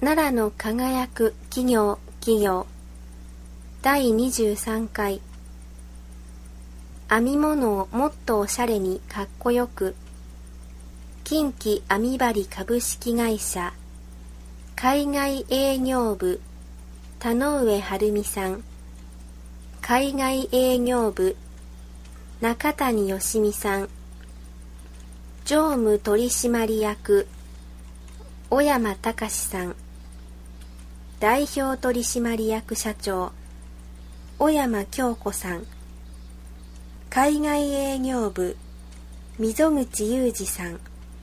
奈良の輝く企業第23回編み物をもっとおしゃれにかっこよく近畿編み針株式会社海外営業部田上晴美さん、海外営業部中谷義美さん、常務取締役小山隆さん、代表取締役社長小山京子さん、海外営業部溝口裕二さん、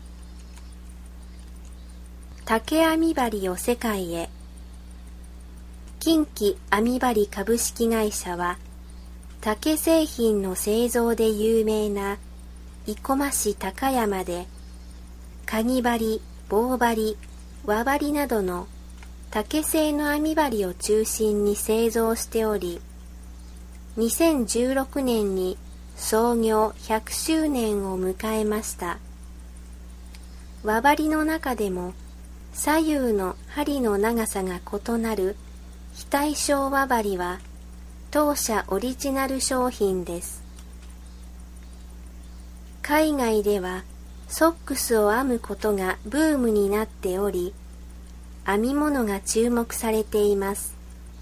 竹編み針を世界へ。近畿編み針株式会社は竹製品の製造で有名な生駒市高山でかぎ針、棒針、輪針などの竹製の編み針を中心に製造しており、2016年に創業100周年を迎えました。輪針の中でも左右の針の長さが異なる非対称輪針は当社オリジナル商品です。海外ではソックスを編むことがブームになっており、編み物が注目されています。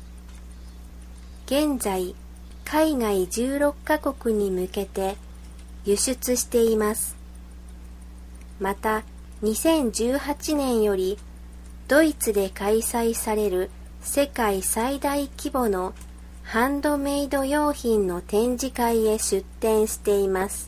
現在、海外16カ国に向けて輸出しています。また、2018年よりドイツで開催される世界最大規模のハンドメイド用品の展示会へ出展しています。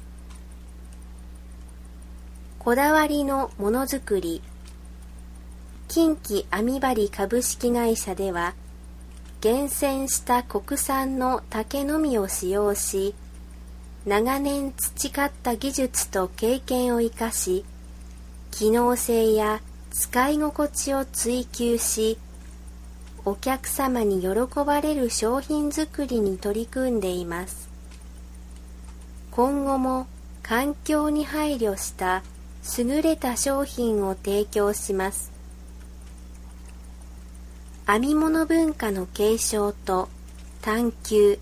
こだわりのものづくり。近畿編み針株式会社では厳選した国産の竹のみを使用し、長年培った技術と経験を生かし、機能性や使い心地を追求し、お客様に喜ばれる商品作りに取り組んでいます。今後も環境に配慮した優れた商品を提供します。編み物文化の継承と探求。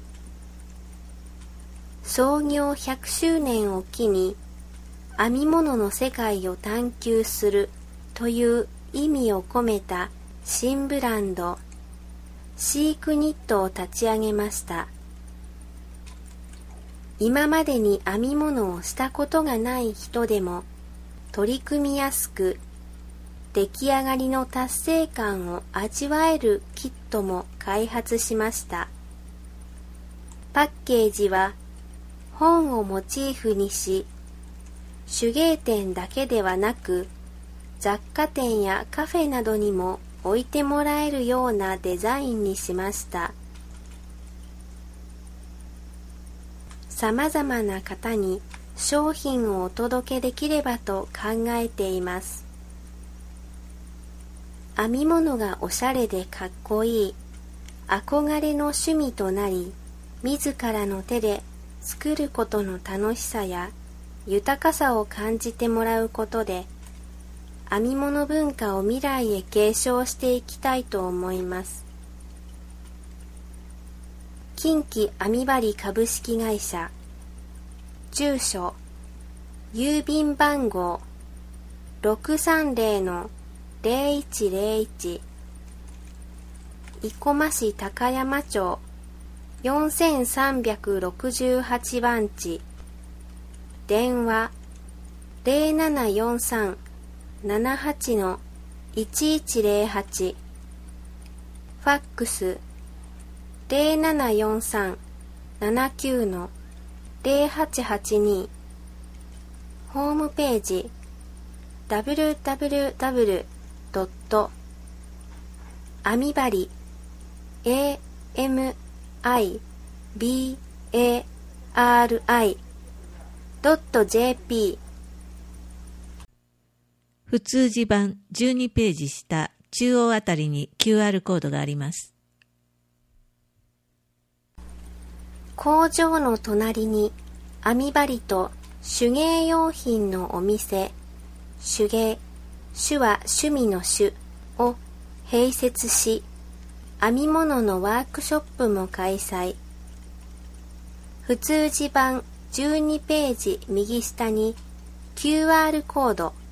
創業100周年を機に編み物の世界を探求するという意味を込めた新ブランドシークニットを立ち上げました。今までに編み物をしたことがない人でも取り組みやすく、出来上がりの達成感を味わえるキットも開発しました。パッケージは本をモチーフにし、手芸店だけではなく雑貨店やカフェなどにも置いてもらえるようなデザインにしました。さまざまな方に商品をお届けできればと考えています。編み物がおしゃれでかっこいい、憧れの趣味となり、自らの手で作ることの楽しさや豊かさを感じてもらうことで、編み物文化を未来へ継承していきたいと思います。近畿編み針株式会社。住所、郵便番号 630-0101 生駒市高山町4368番地。電話0743-78-1108。ファックス0743-79-0882。ホームページ www. 編み針 amibari.jp。 普通字版12ページ下中央あたりに QR コードがあります。 工場の隣に編み針と手芸用品のお店、手芸、手は趣味の手を併設し、編み物のワークショップも開催。普通字版12ページ右下に QR コード